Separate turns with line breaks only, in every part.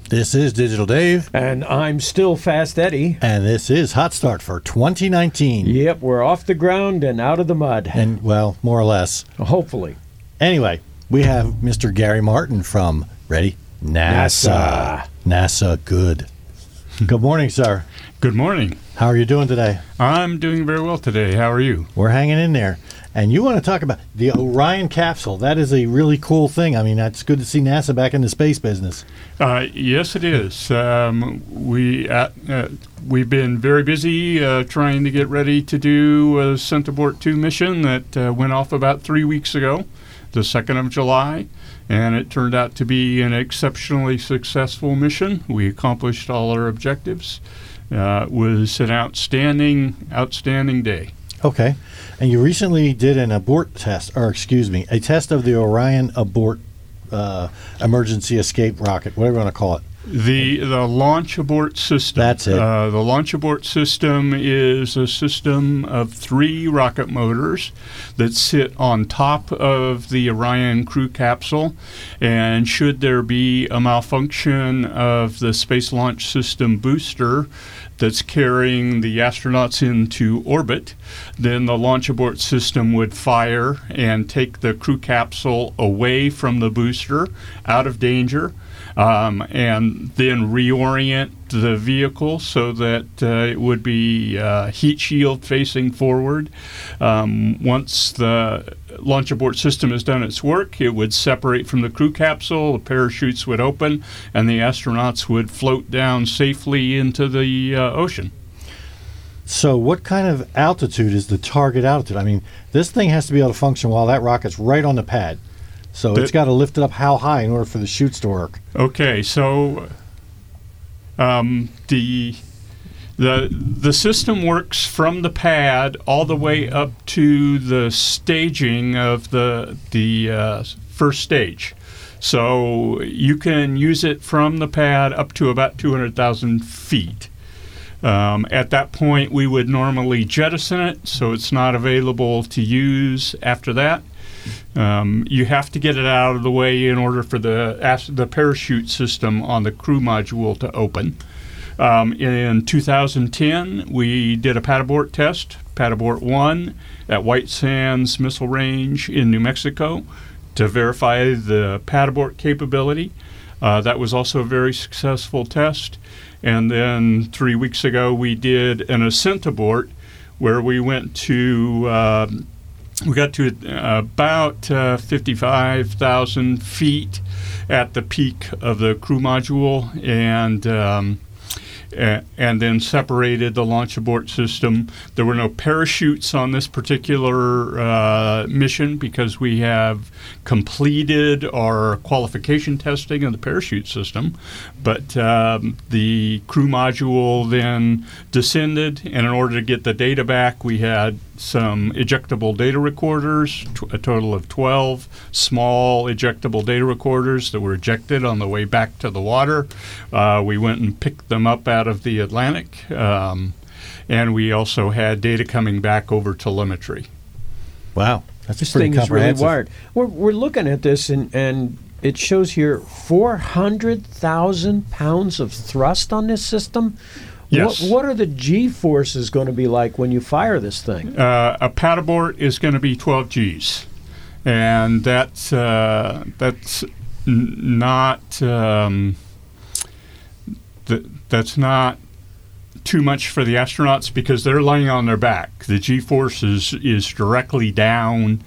This is Digital Dave.
And I'm still Fast Eddie.
And this is Hot Start for 2019.
Yep, we're off the ground and out of the mud.
And, well, more or less.
Hopefully.
Anyway, we have Mr. Gary Martin from, ready? NASA. NASA, good. Good morning, sir.
Good morning.
How are you doing today?
I'm doing very well today. How are you?
We're hanging in there. And you want to talk about the Orion capsule. That is a really cool thing. I mean, it's good to see NASA back in the space business.
Yes, it is. We've been very busy trying to get ready to do a Centaur 2 mission that went off about 3 weeks ago, the 2nd of July. And it turned out to be an exceptionally successful mission. We accomplished all our objectives. It was an outstanding day.
Okay. And you recently did an abort test, a test of the Orion abort emergency escape rocket, whatever you want to call it.
The launch abort system.
That's it.
The launch abort system is a system of 3 rocket motors that sit on top of the Orion crew capsule. And should there be a malfunction of the Space Launch System booster that's carrying the astronauts into orbit, then the launch abort system would fire and take the crew capsule away from the booster, out of danger, and then reorient the vehicle so that it would be heat shield facing forward. Once the launch abort system has done its work, it would separate from the crew capsule, the parachutes would open, and the astronauts would float down safely into the ocean.
So what kind of altitude is the target altitude? I mean, this thing has to be able to function while that rocket's right on the pad. So it's got to lift it up how high in order for the chutes to work?
Okay, so the system works from the pad all the way up to the staging of the first stage. So you can use it from the pad up to about 200,000 feet. At that point, we would normally jettison it, so it's not available to use after that. You have to get it out of the way in order for the parachute system on the crew module to open. In 2010, we did a pad abort test, pad abort 1, at White Sands Missile Range in New Mexico to verify the pad abort capability. That was also a very successful test. And then 3 weeks ago, we did an ascent abort where we went to we got to about 55,000 feet at the peak of the crew module, and then separated the launch abort system. There were no parachutes on this particular mission because we have completed our qualification testing of the parachute system. But the crew module then descended, and in order to get the data back, we had some ejectable data recorders, a total of 12 small ejectable data recorders that were ejected on the way back to the water. We went and picked them up out of the Atlantic, and we also had data coming back over telemetry.
Wow, that's
this
pretty
thing is really
comprehensive.
wired. We're looking at this, and it shows here 400,000 pounds of thrust on this system.
Yes.
What are the G-forces going to be like when you fire this thing?
A pad abort is going to be 12 Gs, and that's not that's not too much for the astronauts because they're laying on their back. The G-force is directly down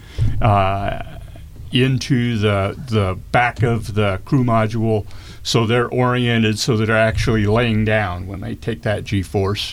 into the back of the crew module. So they're oriented so that they're actually laying down when they take that G-force.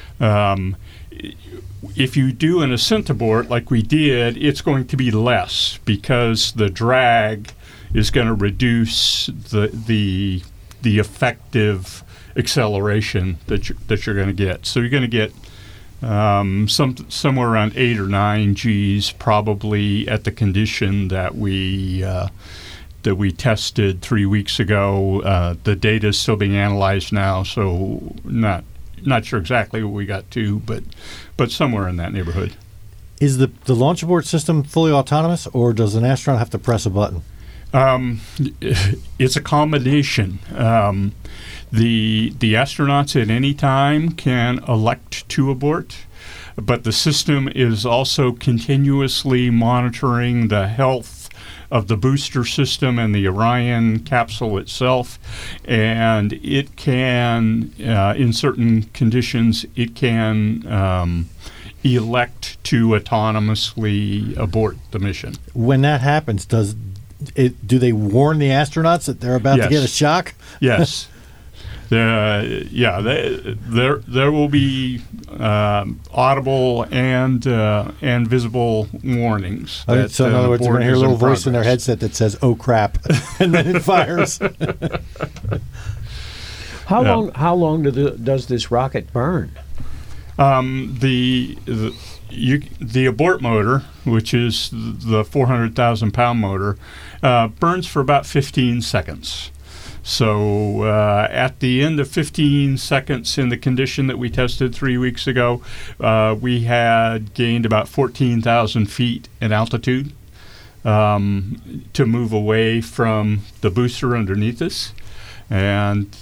If you do an ascent abort like we did, it's going to be less because the drag is going to reduce the effective acceleration that you're going to get. So you're going to get somewhere around 8 or 9 Gs probably at the condition that we tested 3 weeks ago. The data is still being analyzed now, so not sure exactly what we got to, but somewhere in that neighborhood.
Is the launch abort system fully autonomous, or does an astronaut have to press a button?
It's a combination. The astronauts at any time can elect to abort, but the system is also continuously monitoring the health of the booster system and the Orion capsule itself, and it can, in certain conditions, it can elect to autonomously abort the mission.
When that happens, do they warn the astronauts that they're about to get a shock?
Yes. There will be audible and visible warnings.
So in other words, they're going to hear a little voice in their headset that says, "Oh crap," and then it fires.
How long does this rocket burn?
The abort motor, which is the 400,000-pound motor, burns for about 15 seconds. So at the end of 15 seconds in the condition that we tested 3 weeks ago, we had gained about 14,000 feet in altitude to move away from the booster underneath us. And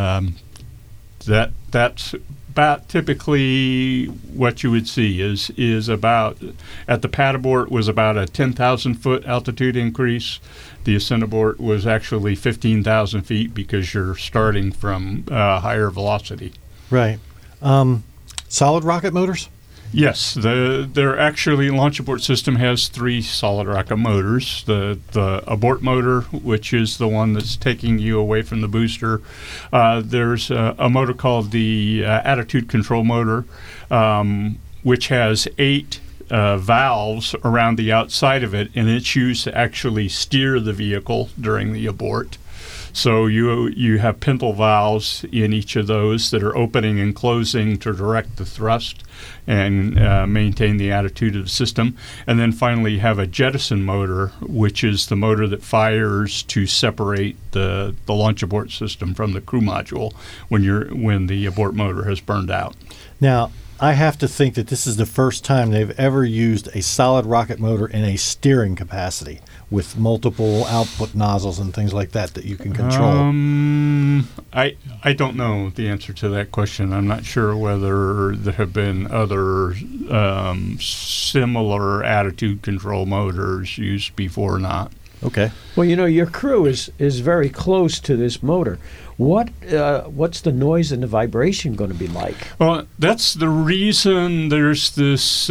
that's about typically what you would see is about, at the pad abort was about a 10,000 foot altitude increase. The ascent abort was actually 15,000 feet because you're starting from higher velocity.
Right. Solid rocket motors?
Yes, they're actually launch abort system has 3 solid rocket motors. The abort motor, which is the one that's taking you away from the booster. There's a motor called the attitude control motor, which has 8 valves around the outside of it, and it's used to actually steer the vehicle during the abort. So you have pintle valves in each of those that are opening and closing to direct the thrust and maintain the attitude of the system. And then finally you have a jettison motor, which is the motor that fires to separate the launch abort system from the crew module when the abort motor has burned out.
Now, I have to think that this is the first time they've ever used a solid rocket motor in a steering capacity with multiple output nozzles and things like that you can control.
I don't know the answer to that question. I'm not sure whether there have been other similar attitude control motors used before or not.
Okay.
Well, your crew is very close to this motor. What's the noise and the vibration going to be like?
Well, that's the reason there's this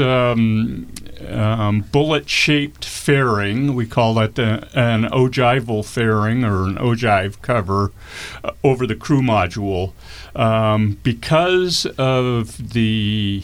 bullet-shaped fairing. We call that an ogival fairing or an ogive cover over the crew module. Because of the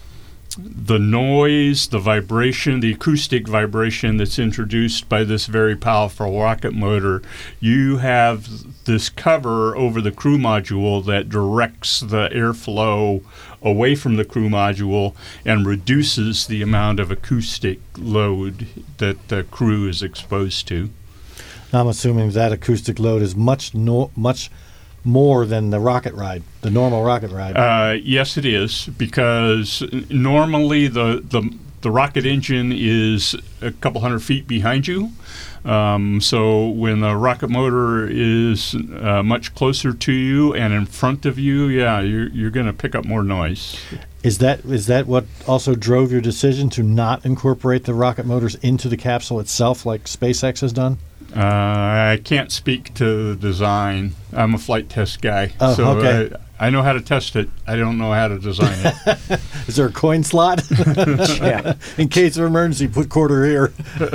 noise, the vibration, the acoustic vibration that's introduced by this very powerful rocket motor, you have this cover over the crew module that directs the airflow away from the crew module and reduces the amount of acoustic load that the crew is exposed to.
I'm assuming that acoustic load is much more than the rocket ride, the normal rocket ride.
Yes, it is, because normally the rocket engine is a couple hundred feet behind you. So when the rocket motor is much closer to you and in front of you, you're going to pick up more noise.
Is that what also drove your decision to not incorporate the rocket motors into the capsule itself like SpaceX has done?
I can't speak to the design. I'm a flight test guy.
Oh,
so
okay.
I know how to test it. I don't know how to design it.
Is there a coin slot?
Yeah.
In case of emergency, put quarter here.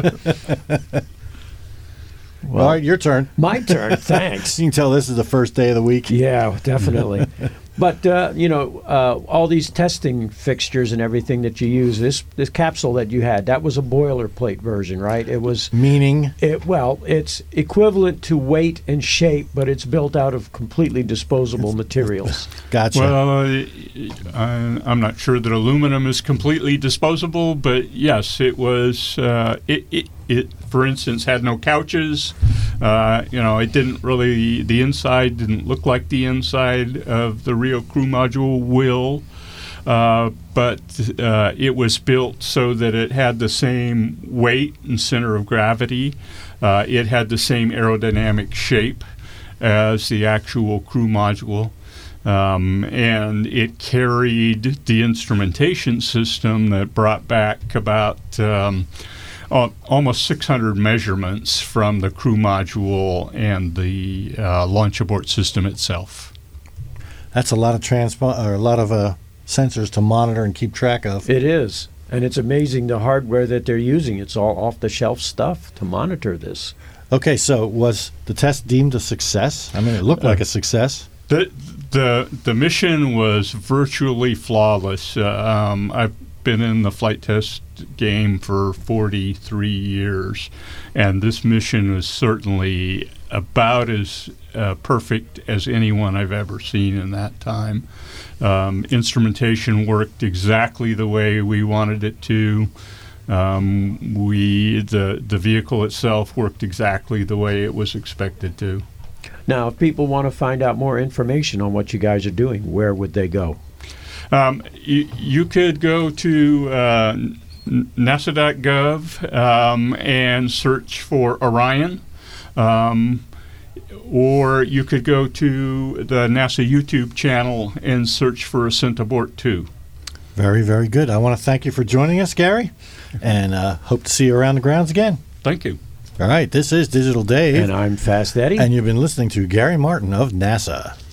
Well, all right, your turn.
My turn, thanks.
You can tell this is the first day of the week.
Yeah, definitely. But, all these testing fixtures and everything that you use, this capsule that you had, that was a boilerplate version, right? It was...
Meaning?
It's equivalent to weight and shape, but it's built out of completely disposable materials.
Gotcha.
Well, I'm not sure that aluminum is completely disposable, but yes, it was... It, for instance, had no couches. It didn't really, the inside didn't look like the inside of the real crew module will. but it was built so that it had the same weight and center of gravity. It had the same aerodynamic shape as the actual crew module. And it carried the instrumentation system that brought back about almost 600 measurements from the crew module and the launch abort system itself.
That's a lot of sensors to monitor and keep track of.
It is. And it's amazing the hardware that they're using. It's all off-the-shelf stuff to monitor this.
Okay, so was the test deemed a success? I mean, it looked like a success.
The mission was virtually flawless. I've been in the flight test game for 43 years, and this mission was certainly about as perfect as anyone I've ever seen in that time. Instrumentation worked exactly the way we wanted it to. The vehicle itself worked exactly the way it was expected to.
Now, if people want to find out more information on what you guys are doing, where would they go?
You could go to NASA.gov and search for Orion, or you could go to the NASA YouTube channel and search for Ascent Abort 2.
Very, very good. I want to thank you for joining us, Gary, and hope to see you around the grounds again.
Thank you.
All right, this is Digital Dave.
And I'm Fast Eddie.
And you've been listening to Gary Martin of NASA.